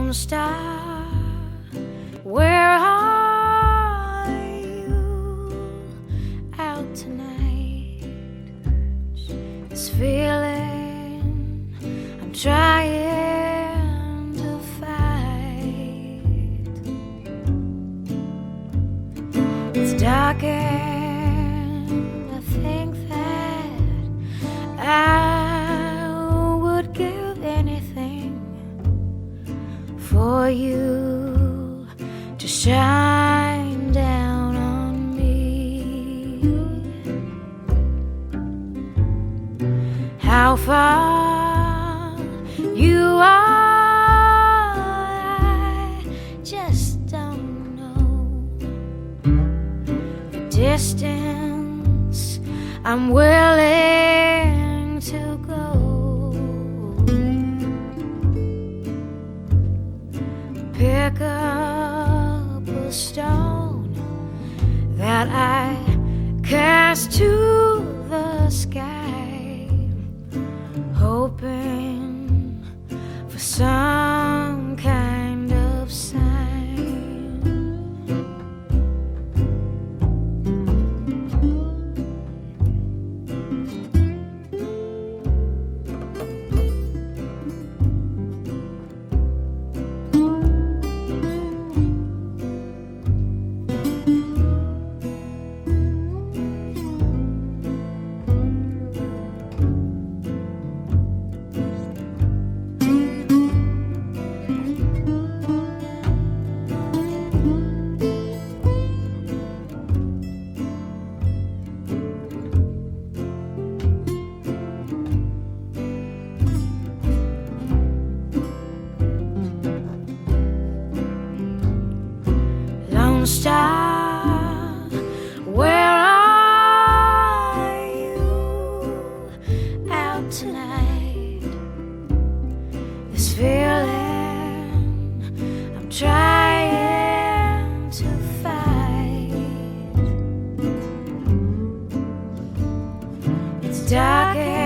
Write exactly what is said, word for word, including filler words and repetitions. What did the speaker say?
Lone Star, where are you out tonight? This feeling I'm trying to fight. It's dark and I think that I would give anything for you to shine down on me. How far you are, I just don't know. The distance I'm willing to go. Pick up a stone that I cast to the sky, hoping for some kind of sign. Lone Star, where are you out tonight? This feeling I'm trying to fight. It's dark.